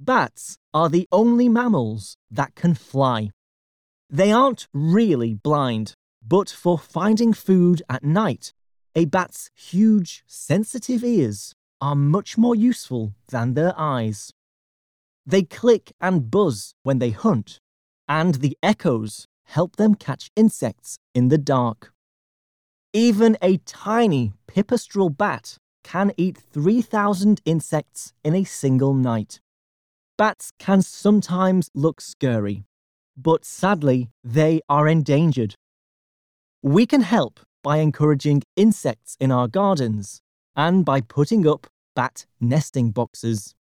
Bats are the only mammals that can fly. They aren't really blind, but for finding food at night, a bat's huge, sensitive ears are much more useful than their eyes. They click and buzz when they hunt, and the echoes help them catch insects in the dark. Even a tiny pipistrelle bat can eat 3,000 insects in a single night. Bats can sometimes look scary, but sadly, they are endangered. We can help by encouraging insects in our gardens and by putting up bat nesting boxes.